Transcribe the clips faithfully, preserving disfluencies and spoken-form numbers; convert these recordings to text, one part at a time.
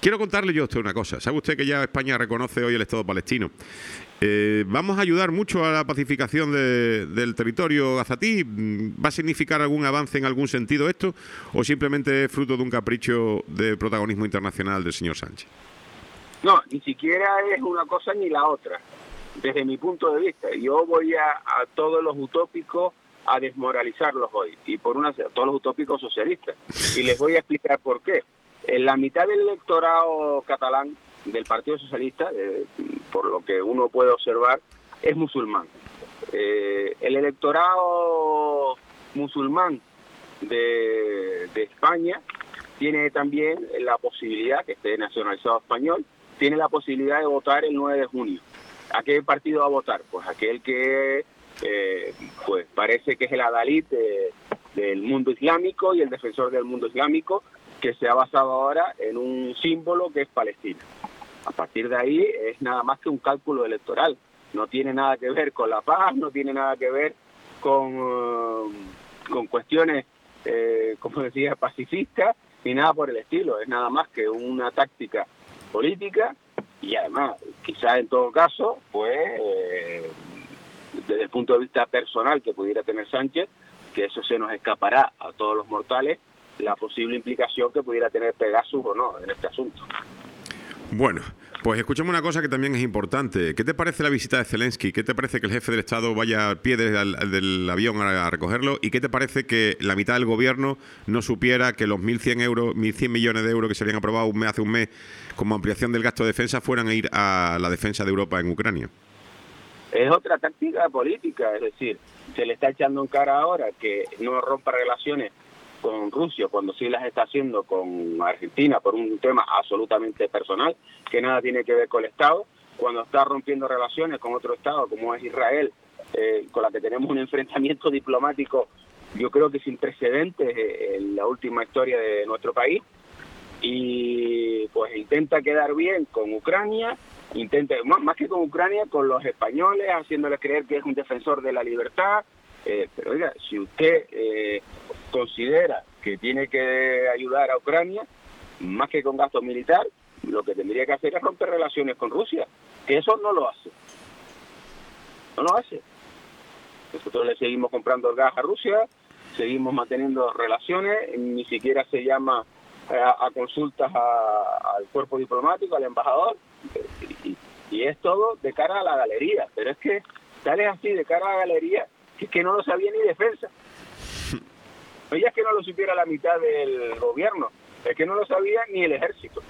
Quiero contarle yo a usted una cosa. ¿Sabe usted que ya España reconoce hoy el Estado palestino? Eh, ¿Vamos a ayudar mucho a la pacificación de, del territorio gazatí? ¿Va a significar algún avance en algún sentido esto? ¿O simplemente es fruto de un capricho de protagonismo internacional del señor Sánchez? No, ni siquiera es una cosa ni la otra. Desde mi punto de vista, yo voy a, a todos los utópicos a desmoralizarlos hoy, y por una todos los utópicos socialistas. Y les voy a explicar por qué. En la mitad del electorado catalán del Partido Socialista, eh, por lo que uno puede observar, es musulmán. Eh, el electorado musulmán de, de España tiene también la posibilidad, que esté nacionalizado español, tiene la posibilidad de votar el nueve de junio. ¿A qué partido va a votar? Pues aquel que eh, pues parece que es el adalid de, del mundo islámico y el defensor del mundo islámico, que se ha basado ahora en un símbolo que es Palestina. A partir de ahí es nada más que un cálculo electoral. No tiene nada que ver con la paz, no tiene nada que ver con, uh, con cuestiones, eh, como decía, pacifistas, ni nada por el estilo. Es nada más que una táctica política y además, quizás en todo caso, pues, eh, desde el punto de vista personal que pudiera tener Sánchez, que eso se nos escapará a todos los mortales, la posible implicación que pudiera tener Pegasus o no en este asunto. Bueno, pues escuchemos una cosa que también es importante. ¿Qué te parece la visita de Zelensky? ¿Qué te parece que el jefe del Estado vaya al pie del, del avión a recogerlo? ¿Y qué te parece que la mitad del gobierno no supiera que los mil cien euros, mil cien millones de euros que se habían aprobado un mes, hace un mes como ampliación del gasto de defensa fueran a ir a la defensa de Europa en Ucrania? Es otra táctica política, es decir, se le está echando en cara ahora que no rompa relaciones con Rusia cuando sí las está haciendo con Argentina por un tema absolutamente personal que nada tiene que ver con el Estado, cuando está rompiendo relaciones con otro Estado como es Israel, eh, con la que tenemos un enfrentamiento diplomático yo creo que sin precedentes en la última historia de nuestro país, y pues intenta quedar bien con Ucrania, intenta más que con Ucrania, con los españoles, haciéndole creer que es un defensor de la libertad. Eh, pero oiga, si usted eh, considera que tiene que ayudar a Ucrania, más que con gasto militar, lo que tendría que hacer es romper relaciones con Rusia, que eso no lo hace. No lo hace. Nosotros le seguimos comprando el gas a Rusia, seguimos manteniendo relaciones, ni siquiera se llama a, a consultas a, al cuerpo diplomático, al embajador, y, y es todo de cara a la galería. Pero es que tal es así de cara a la galería, que es que no lo sabía ni defensa. No ya es que no lo supiera la mitad del gobierno, es que no lo sabía ni el ejército.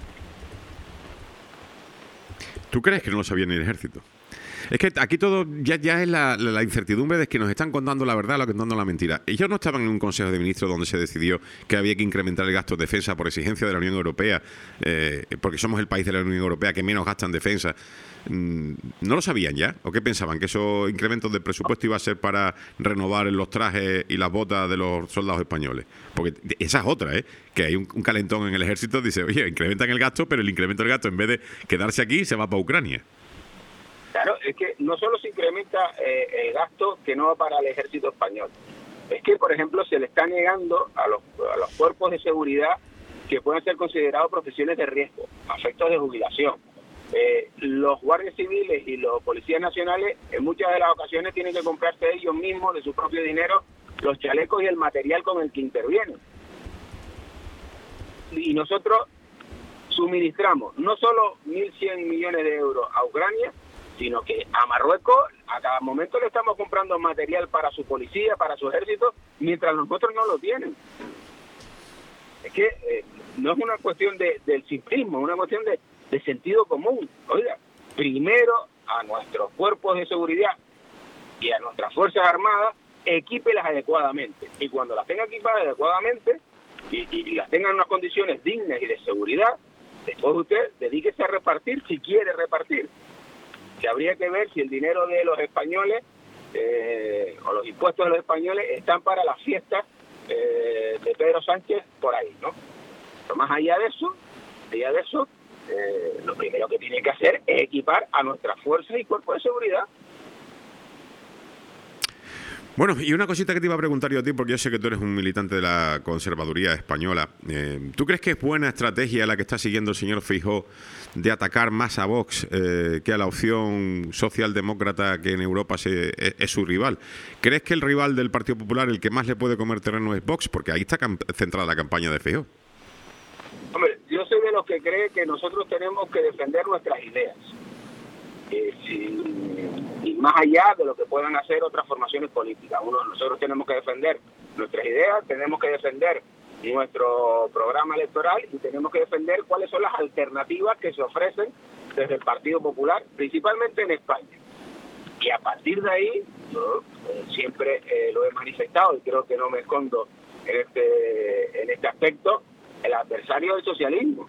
¿Tú crees que no lo sabía ni el ejército? Es que aquí todo ya, ya es la, la, la incertidumbre de que nos están contando la verdad o contando la mentira. Ellos no estaban en un Consejo de Ministros donde se decidió que había que incrementar el gasto de defensa por exigencia de la Unión Europea, eh, porque somos el país de la Unión Europea que menos gasta en defensa. ¿No lo sabían ya? ¿O qué pensaban? ¿Que esos incrementos de presupuesto iba a ser para renovar los trajes y las botas de los soldados españoles? Porque esa es otra, ¿eh? Que hay un, un calentón en el ejército, dice, oye, incrementan el gasto, pero el incremento del gasto, en vez de quedarse aquí, se va para Ucrania. Claro, es que no solo se incrementa eh, el gasto que no va para el ejército español, es que, por ejemplo, se le está negando a los, a los cuerpos de seguridad que puedan ser considerados profesiones de riesgo, a efectos de jubilación. Eh, los guardias civiles y los policías nacionales en muchas de las ocasiones tienen que comprarse ellos mismos de su propio dinero los chalecos y el material con el que intervienen. Y nosotros suministramos no solo mil cien millones de euros a Ucrania, sino que a Marruecos a cada momento le estamos comprando material para su policía, para su ejército, mientras nosotros no lo tienen. Es que eh, no es una cuestión de, del simplismo, es una cuestión de, de sentido común. Oiga, primero a nuestros cuerpos de seguridad y a nuestras Fuerzas Armadas, equípelas adecuadamente. Y cuando las tenga equipadas adecuadamente y, y las tengan en unas condiciones dignas y de seguridad, después usted dedíquese a repartir si quiere repartir. Que habría que ver si el dinero de los españoles eh, o los impuestos de los españoles están para las fiestas eh, de Pedro Sánchez por ahí, ¿no? Pero más allá de eso, allá de eso, eh, lo primero que tiene que hacer es equipar a nuestras fuerzas y cuerpos de seguridad. Bueno, y una cosita que te iba a preguntar yo a ti, porque yo sé que tú eres un militante de la conservaduría española. Eh, ¿Tú crees que es buena estrategia la que está siguiendo el señor Feijóo de atacar más a Vox eh, que a la opción socialdemócrata que en Europa se, es, es su rival? ¿Crees que el rival del Partido Popular, el que más le puede comer terreno, es Vox? Porque ahí está centrada la campaña de Feijóo. Hombre, yo soy de los que cree que nosotros tenemos que defender nuestras ideas. Eh, si, y más allá de lo que puedan hacer otras formaciones políticas. Uno, nosotros tenemos que defender nuestras ideas, tenemos que defender nuestro programa electoral y tenemos que defender cuáles son las alternativas que se ofrecen desde el Partido Popular, principalmente en España. Y a partir de ahí, yo eh, siempre eh, lo he manifestado y creo que no me escondo en este, en este aspecto, el adversario del socialismo,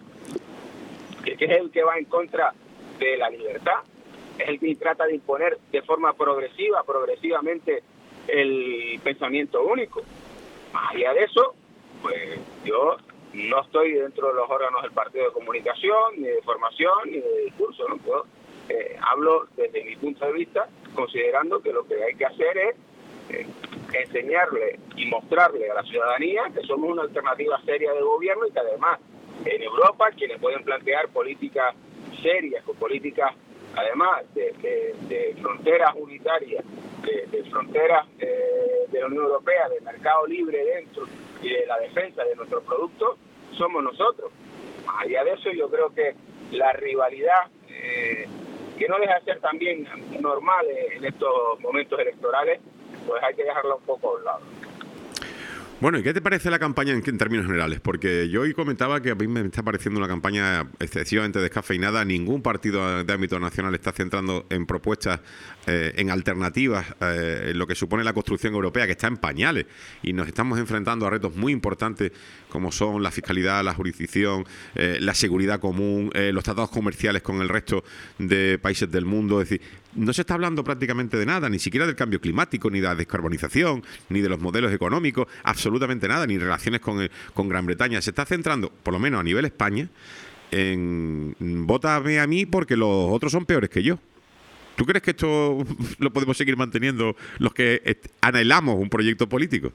que es el que va en contra de la libertad, es el que trata de imponer de forma progresiva, progresivamente, el pensamiento único. Más allá de eso, pues yo no estoy dentro de los órganos del partido de comunicación, ni de formación, ni de discurso, ¿no? Yo eh, hablo desde mi punto de vista, considerando que lo que hay que hacer es eh, enseñarle y mostrarle a la ciudadanía que somos una alternativa seria de gobierno y que además en Europa quienes pueden plantear políticas serias, con políticas además de, de, de fronteras unitarias, de, de fronteras eh, de la Unión Europea, de mercado libre dentro y de la defensa de nuestros productos, somos nosotros. Más allá de eso, yo creo que la rivalidad, eh, que no deja de ser también normal en estos momentos electorales, pues hay que dejarla un poco a un lado. Bueno, ¿y qué te parece la campaña en, en términos generales? Porque yo hoy comentaba que a mí me está pareciendo una campaña excesivamente descafeinada. Ningún partido de ámbito nacional está centrando en propuestas, eh, en alternativas, eh, en lo que supone la construcción europea, que está en pañales. Y nos estamos enfrentando a retos muy importantes como son la fiscalidad, la jurisdicción, eh, la seguridad común, eh, los tratados comerciales con el resto de países del mundo. Es decir, no se está hablando prácticamente de nada, ni siquiera del cambio climático, ni de la descarbonización, ni de los modelos económicos, absolutamente nada, ni relaciones con, el, con Gran Bretaña. Se está centrando, por lo menos a nivel España, en vótame a mí porque los otros son peores que yo. ¿Tú crees que esto lo podemos seguir manteniendo los que anhelamos un proyecto político?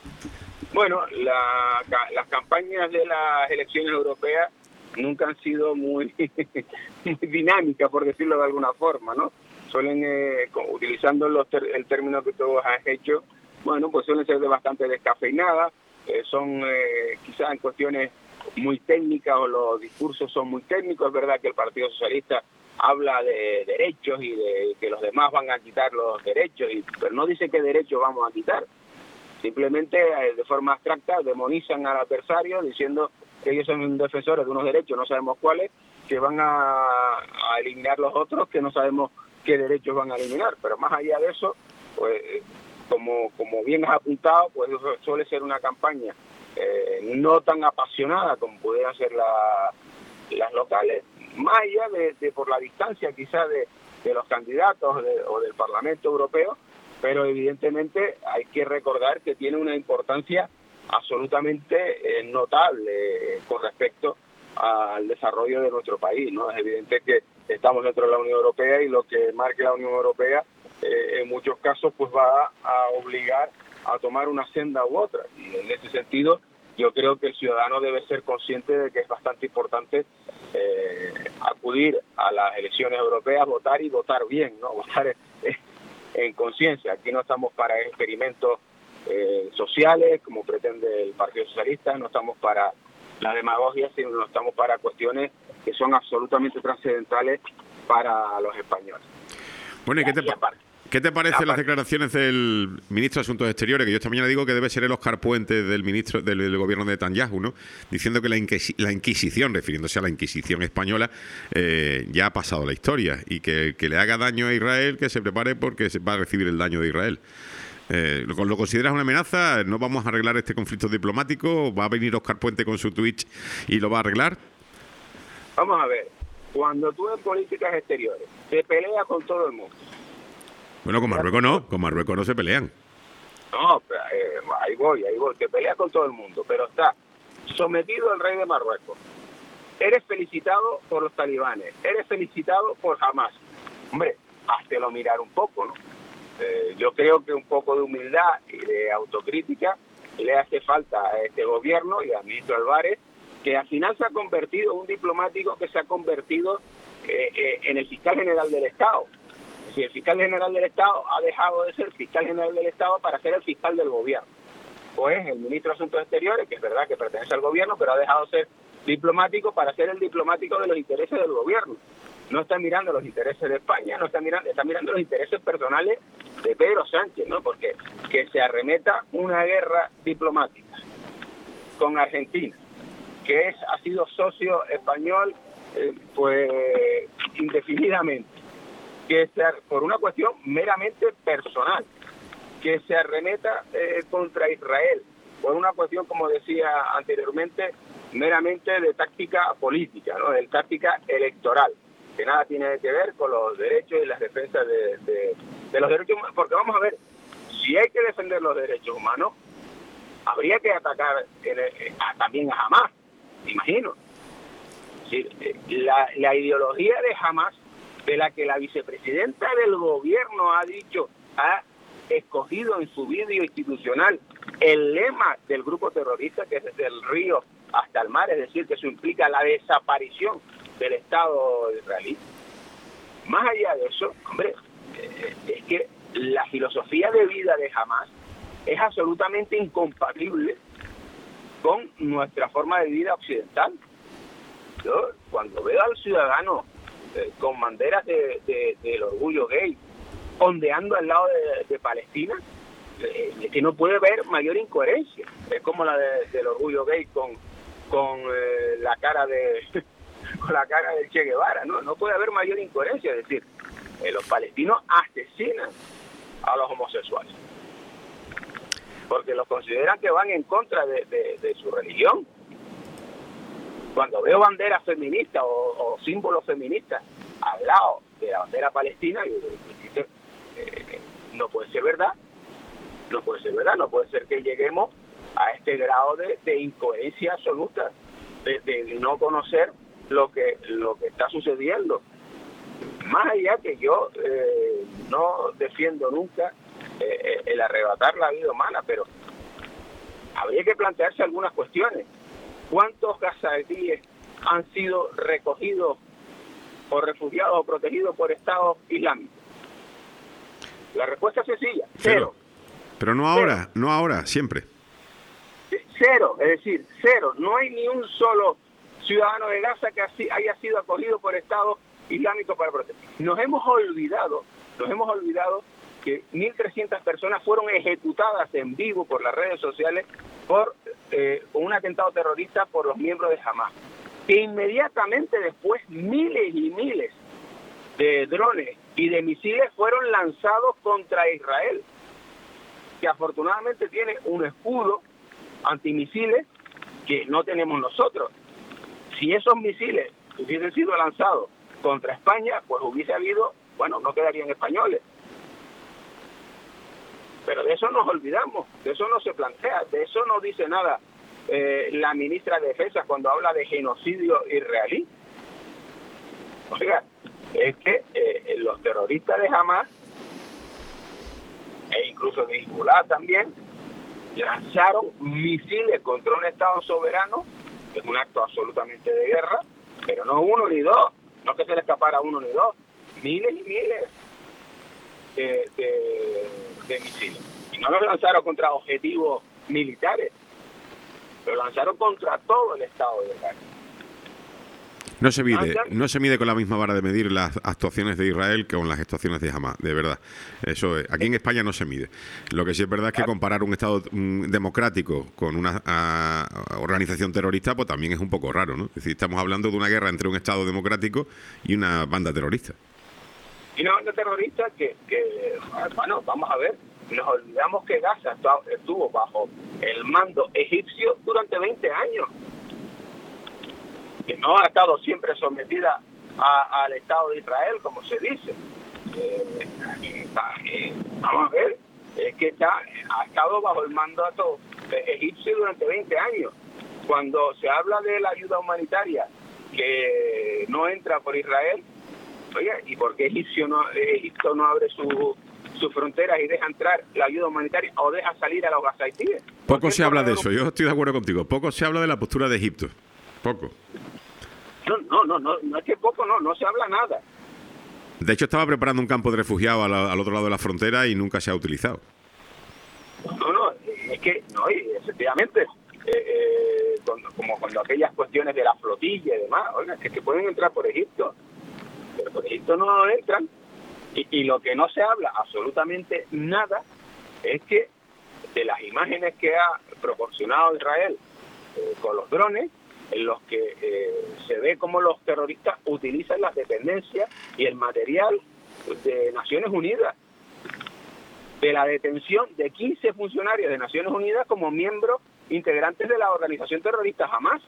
Bueno, la, las campañas de las elecciones europeas nunca han sido muy, muy dinámicas, por decirlo de alguna forma, ¿no? Suelen, eh, utilizando los ter el término que tú has hecho, bueno, pues suelen ser de bastante descafeinadas, eh, son eh, quizás en cuestiones muy técnicas o los discursos son muy técnicos. Es verdad que el Partido Socialista habla de derechos y de que los demás van a quitar los derechos, y, pero no dice qué derechos vamos a quitar. Simplemente eh, de forma abstracta demonizan al adversario diciendo que ellos son defensores de unos derechos, no sabemos cuáles, que van a, a eliminar los otros, que no sabemos qué derechos van a eliminar. Pero más allá de eso, pues como, como bien has apuntado, pues suele ser una campaña eh, no tan apasionada como pudieran ser la, las locales, más allá de, de por la distancia quizás de, de los candidatos de, o del Parlamento Europeo, pero evidentemente hay que recordar que tiene una importancia absolutamente eh, notable eh, con respecto al desarrollo de nuestro país, ¿no? Es evidente que estamos dentro de la Unión Europea y lo que marque la Unión Europea eh, en muchos casos pues va a obligar a tomar una senda u otra, y en ese sentido yo creo que el ciudadano debe ser consciente de que es bastante importante eh, acudir a las elecciones europeas, votar y votar bien, ¿no? Votar en, en conciencia. Aquí no estamos para experimentos eh, sociales, como pretende el Partido Socialista, no estamos para la demagogia, sino no estamos para cuestiones que son absolutamente trascendentales para los españoles. Bueno, ¿y qué te, y aparte, ¿qué te parecen aparte, las declaraciones del ministro de Asuntos Exteriores? Que yo esta mañana digo que debe ser el Óscar Puente del ministro del, del gobierno de Netanyahu, ¿no? Diciendo que la, inquisi la Inquisición, refiriéndose a la Inquisición española, eh, ya ha pasado la historia, y que, que le haga daño a Israel, que se prepare porque se va a recibir el daño de Israel. Eh, ¿lo, ¿Lo consideras una amenaza? ¿No vamos a arreglar este conflicto diplomático? ¿Va a venir Óscar Puente con su Twitch y lo va a arreglar? Vamos a ver, cuando tú en políticas exteriores te peleas con todo el mundo. Bueno, con Marruecos no, con Marruecos no se pelean. No, pero, eh, ahí voy, ahí voy, te peleas con todo el mundo, pero está sometido el rey de Marruecos. Eres felicitado por los talibanes, eres felicitado por Hamas. Hombre, háztelo mirar un poco, ¿no? Eh, yo creo que un poco de humildad y de autocrítica le hace falta a este gobierno y al ministro Álvarez, que al final se ha convertido en un diplomático que se ha convertido eh, eh, en el fiscal general del Estado. Si el fiscal general del Estado ha dejado de ser fiscal general del Estado para ser el fiscal del gobierno. Pues el ministro de Asuntos Exteriores, que es verdad que pertenece al gobierno, pero ha dejado de ser diplomático para ser el diplomático de los intereses del gobierno. No está mirando los intereses de España, no está mirando, está mirando los intereses personales de Pedro Sánchez, ¿no? Porque que se arremeta una guerra diplomática con Argentina, que es ha sido socio español eh, pues indefinidamente, que se, por una cuestión meramente personal, que se arremeta eh, contra Israel, por una cuestión, como decía anteriormente, meramente de táctica política, ¿no? De táctica electoral, que nada tiene que ver con los derechos y las defensas de, de, de los derechos humanos, porque vamos a ver, si hay que defender los derechos humanos, habría que atacar en el, a, también a Hamás, imagino. Sí, la, la ideología de Hamás, de la que la vicepresidenta del gobierno ha dicho, ha escogido en su vídeo institucional el lema del grupo terrorista, que es desde el río hasta el mar, es decir, que eso implica la desaparición del Estado israelí. Más allá de eso, hombre, eh, es que la filosofía de vida de Hamás es absolutamente incompatible con nuestra forma de vida occidental. Yo, cuando veo al ciudadano eh, con banderas de, de, del orgullo gay, ondeando al lado de, de Palestina, eh, es que no puede ver mayor incoherencia. Es como la de, del orgullo gay con, con eh, la cara de con la cara del Che Guevara, ¿no? No puede haber mayor incoherencia. Es decir, eh, los palestinos asesinan a los homosexuales porque los consideran que van en contra de, de, de su religión. Cuando veo banderas feministas o, o símbolos feministas al lado de la bandera palestina, yo digo, eh, no puede ser verdad, no puede ser verdad, no puede ser que lleguemos a este grado de, de incoherencia absoluta, de, de no conocer lo que lo que está sucediendo. Más allá que yo eh, no defiendo nunca eh, el arrebatar la vida humana, pero habría que plantearse algunas cuestiones. ¿Cuántos gazatíes han sido recogidos o refugiados o protegidos por Estados islámicos? La respuesta es sencilla, cero. Cero. Pero no ahora, cero. no ahora, siempre. Cero, es decir, cero. No hay ni un solo ciudadano de Gaza que así haya sido acogido por Estados islámicos para proteger. Nos hemos olvidado, nos hemos olvidado que mil trescientas personas fueron ejecutadas en vivo por las redes sociales por eh, un atentado terrorista por los miembros de Hamás. Que inmediatamente después miles y miles de drones y de misiles fueron lanzados contra Israel, que afortunadamente tiene un escudo antimisiles que no tenemos nosotros. Si esos misiles hubiesen sido lanzados contra España, pues hubiese habido, bueno, no quedarían españoles. Pero de eso nos olvidamos, de eso no se plantea, de eso no dice nada eh, la ministra de Defensa cuando habla de genocidio israelí. Oiga, es que eh, los terroristas de Hamás, e incluso de Hezbollah también, lanzaron misiles contra un Estado soberano, que es un acto absolutamente de guerra, pero no uno ni dos, no que se le escapara uno ni dos, miles y miles de, de, de misiles. Y no los lanzaron contra objetivos militares, lo lanzaron contra todo el Estado de Israel. No se mide, no se mide con la misma vara de medir las actuaciones de Israel que con las actuaciones de Hamás, de verdad. Eso es, aquí en España no se mide. Lo que sí es verdad es que comparar un Estado um, democrático con una uh, organización terrorista, pues también es un poco raro, ¿no? Es decir, estamos hablando de una guerra entre un Estado democrático y una banda terrorista. Y una banda terrorista que, que bueno, vamos a ver, nos olvidamos que Gaza estuvo bajo el mando egipcio durante veinte años. Que no ha estado siempre sometida a, al Estado de Israel, como se dice. Eh, eh, vamos a ver, es que está, ha estado bajo el mandato egipcio durante veinte años. Cuando se habla de la ayuda humanitaria que no entra por Israel, oye, ¿y por qué Egipcio no, Egipto no abre su, sus fronteras y deja entrar la ayuda humanitaria o deja salir a los gazaitíes. Poco se habla de eso, yo estoy de acuerdo contigo. Poco se habla de la postura de Egipto. Poco. No, no, no, no, no es que poco, no, no se habla nada. De hecho, estaba preparando un campo de refugiados al, al otro lado de la frontera y nunca se ha utilizado. No, no, es que, no, y efectivamente, eh, eh, cuando, como cuando aquellas cuestiones de la flotilla y demás, oiga, es que pueden entrar por Egipto, pero por Egipto no entran. Y, y lo que no se habla absolutamente nada es que de las imágenes que ha proporcionado Israel eh, con los drones, en los que eh, se ve cómo los terroristas utilizan las dependencias y el material de Naciones Unidas, de la detención de quince funcionarios de Naciones Unidas como miembros integrantes de la organización terrorista Hamas.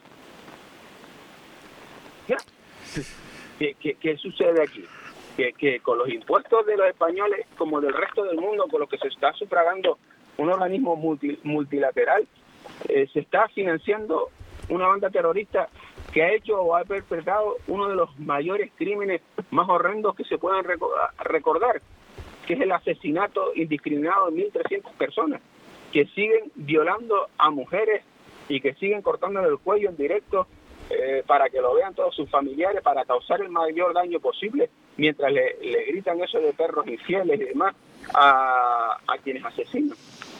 ¿Qué, qué, qué sucede aquí? Que, que con los impuestos de los españoles, como del resto del mundo, con los que se está sufragando un organismo multi, multilateral, eh, se está financiando una banda terrorista que ha hecho o ha perpetrado uno de los mayores crímenes más horrendos que se puedan recordar, que es el asesinato indiscriminado de mil trescientas personas, que siguen violando a mujeres y que siguen cortándole el cuello en directo eh, para que lo vean todos sus familiares, para causar el mayor daño posible, mientras le, le gritan eso de perros infieles y demás a, a quienes asesinan.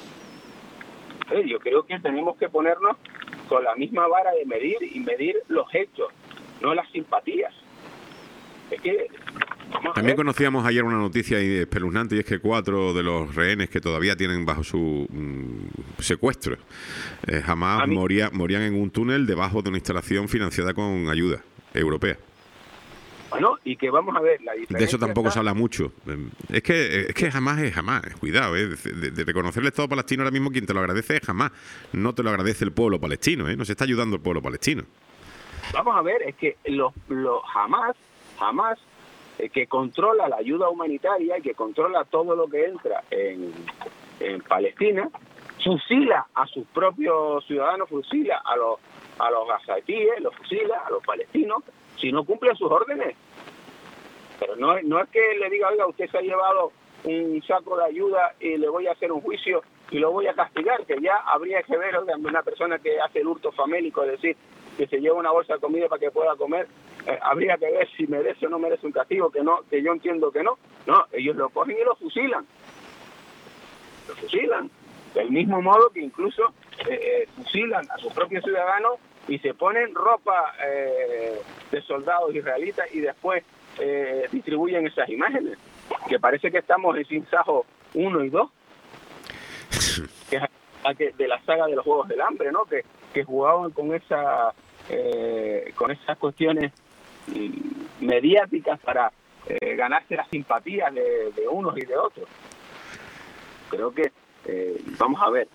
Eh, yo creo que tenemos que ponernos con la misma vara de medir y medir los hechos, no las simpatías. Es que también conocíamos ayer una noticia espeluznante, y es que cuatro de los rehenes que todavía tienen bajo su mmm, secuestro eh, jamás mí... moría, morían en un túnel debajo de una instalación financiada con ayuda europea. Bueno, y que vamos a ver la diferencia. De eso tampoco está... se habla mucho. Es que es que jamás es jamás. Cuidado, ¿eh? de, de reconocer el Estado palestino ahora mismo, quien te lo agradece es jamás. No te lo agradece el pueblo palestino, ¿eh? No se está ayudando el pueblo palestino. Vamos a ver, es que los lo, jamás, jamás, eh, que controla la ayuda humanitaria y que controla todo lo que entra en, en Palestina, fusila a sus propios ciudadanos, fusila a los, a los gazatíes, los fusila a los palestinos, si no cumplen sus órdenes. Pero no, no es que le diga, oiga, usted se ha llevado un saco de ayuda y le voy a hacer un juicio y lo voy a castigar, que ya habría que ver, oiga, una persona que hace el hurto famélico, es decir, que se lleva una bolsa de comida para que pueda comer, eh, habría que ver si merece o no merece un castigo, que no, que yo entiendo que no. No, ellos lo cogen y lo fusilan. Lo fusilan. Del mismo modo que incluso eh, fusilan a sus propios ciudadanos y se ponen ropa eh, de soldados israelitas y después eh, distribuyen esas imágenes, que parece que estamos en Sin Sajo uno y dos, que es de la saga de los Juegos del Hambre, ¿no? Que, que jugaban con esa eh, con esas cuestiones mediáticas para eh, ganarse las simpatías de, de unos y de otros. Creo que eh, vamos a ver,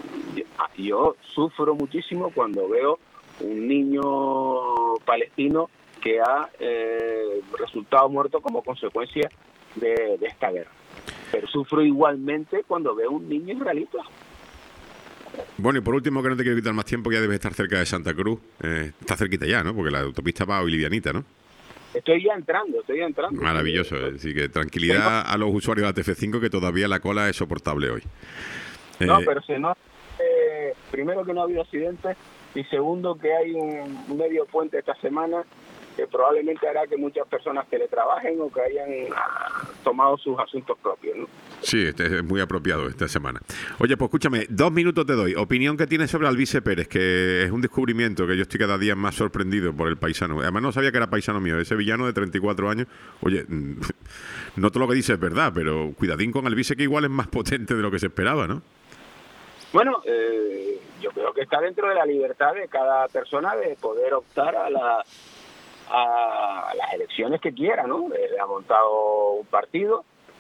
yo sufro muchísimo cuando veo un niño palestino que ha eh, resultado muerto como consecuencia de, de esta guerra. Pero sufro igualmente cuando veo un niño israelita. Bueno, y por último, que no te quiero quitar más tiempo, ya debes estar cerca de Santa Cruz. Eh, está cerquita ya, ¿no? Porque la autopista va hoy livianita, ¿no? Estoy ya entrando, estoy ya entrando. Maravilloso. Así que tranquilidad a los usuarios de la T F cinco, que todavía la cola es soportable hoy. No, eh, pero se nota, eh, primero que no ha habido accidentes, y segundo que hay un medio puente esta semana que probablemente hará que muchas personas teletrabajen o que hayan ah, tomado sus asuntos propios, ¿no? Sí, este es muy apropiado esta semana. Oye, pues escúchame, dos minutos te doy. Opinión que tienes sobre Alvise Pérez, que es un descubrimiento que yo estoy cada día más sorprendido por el paisano. Además no sabía que era paisano mío, ese villano de treinta y cuatro años. Oye, no todo lo que dice es verdad, pero cuidadín con Alvise, que igual es más potente de lo que se esperaba, ¿no? Bueno, eh, yo creo que está dentro de la libertad de cada persona de poder optar a la a las elecciones que quiera, ¿no? Eh, ha montado un partido,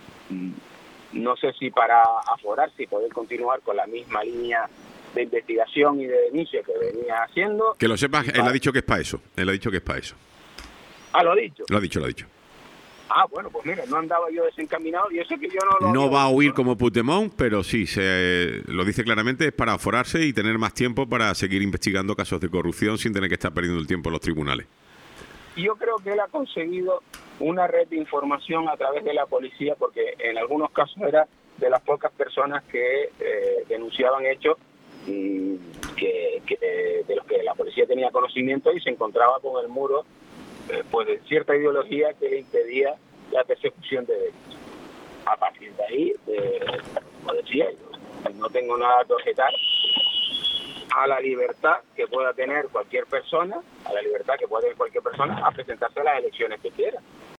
no sé si para aforarse y poder continuar con la misma línea de investigación y de denuncia que venía haciendo. Que lo sepas, él ha dicho que es para eso, él ha dicho que es para eso. Ah, lo ha dicho. Lo ha dicho, lo ha dicho. Ah, bueno, pues mira, no andaba yo desencaminado y eso que yo no lo... No va a huir como Puigdemont, pero sí, se lo dice claramente, es para aforarse y tener más tiempo para seguir investigando casos de corrupción sin tener que estar perdiendo el tiempo en los tribunales. Y yo creo que él ha conseguido una red de información a través de la policía, porque en algunos casos era de las pocas personas que eh, denunciaban hechos y que, que de los que la policía tenía conocimiento y se encontraba con el muro eh, pues de cierta ideología que le impedía la persecución de delitos. A partir de ahí, eh, como decía, yo no tengo nada que objetar a la libertad que pueda tener cualquier persona, a la libertad que pueda tener cualquier persona a presentarse a las elecciones que quiera.